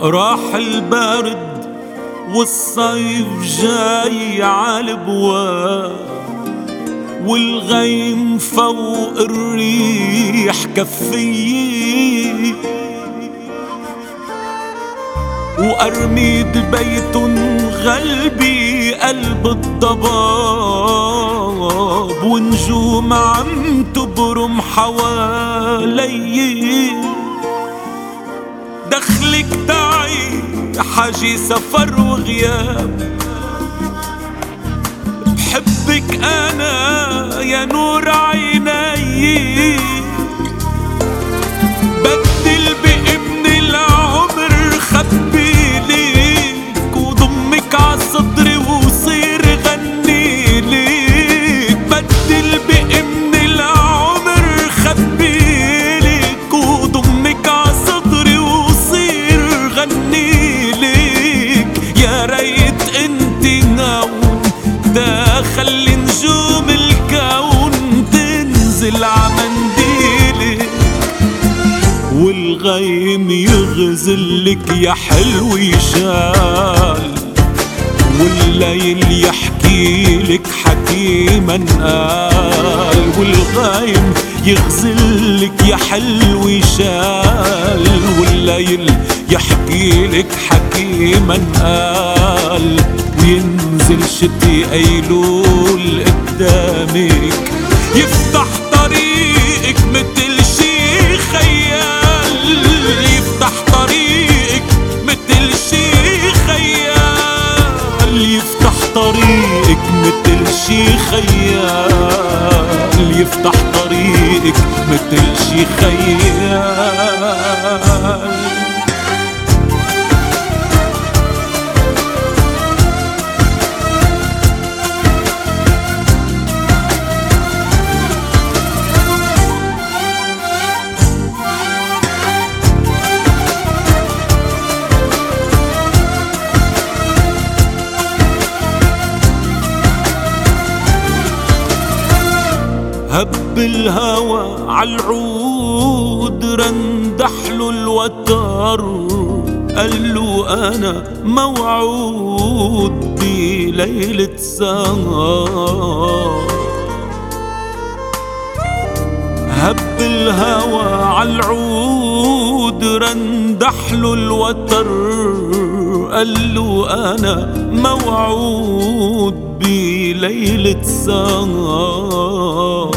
راح البرد والصيف جاي عالبواب، والغيم فوق الريح كفي، وأرميد بيت غلبي قلب الضباب، ونجوم عم تبرم حوالي. دخلك تعي حاجي سفر وغياب، بحبك أنا يا نور عيني، بدل بابن العمر خبي ليك، وضمك عالصدر وصير غني ليك. بدل بابن العمر خبي ليك، وضمك عالصدر وصير غني ليك. يا ريت انت ناوم خلي نجوم الكون تنزل عمنديلك، والغيم يغزلك يا حلو يشال، والليل يحكيلك حكيما قال. والغيم يغزلك يا حلو يشال، والليل يحكيلك حكيما قال. وينزل شتي أيلول قدامك، يفتح طريقك متل شي خيال، يفتح طريقك متل شي خيال، يفتح طريقك متل شي خيال، يفتح طريقك متل شي خيال. هب الهوى عالعود رندحله الوتر، قالوا أنا موعود بليلة سهر. هب الهوى عالعود رندحله الوتر، قالوا أنا موعود بليلة سهر.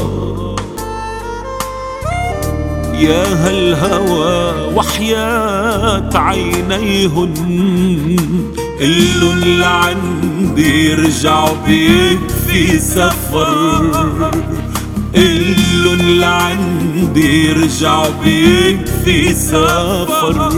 يا هالهوى وحياة عينيهن، قلن لعندي رجعوا بيك في سفر، قلن لعندي رجعوا بيك في سفر.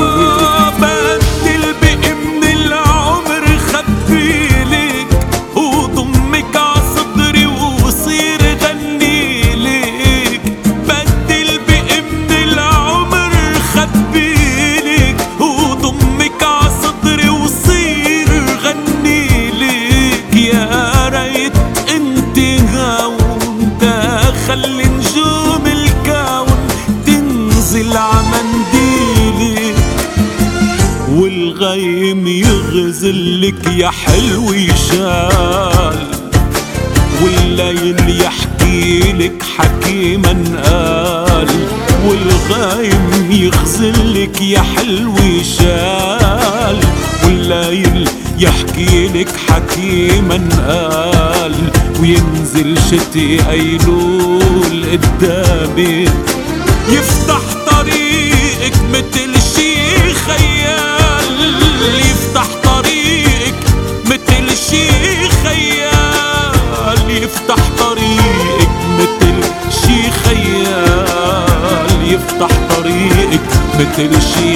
بدل بابن العمر خبي لك، وضمك عالصدري وصير غني لك. بدل بابن العمر خبي لك، وضمك عالصدري وصير غني لك. يا ريت انت هون خلي نجوم الكون تنزل عمنديلك، والغيم يغزلك يا حلو يشال، والليل يحكيلك حكيما قال. والغيم يغزلك يا حلو يشال، والليل يحكيلك حكيما قال. وينزل شتي أيلول قدامك، يفتح طريقك متل شي خيال، يفتح طريقك متل شي خيال، يفتح طريقك متل شي خيال، يفتح طريقك متل شي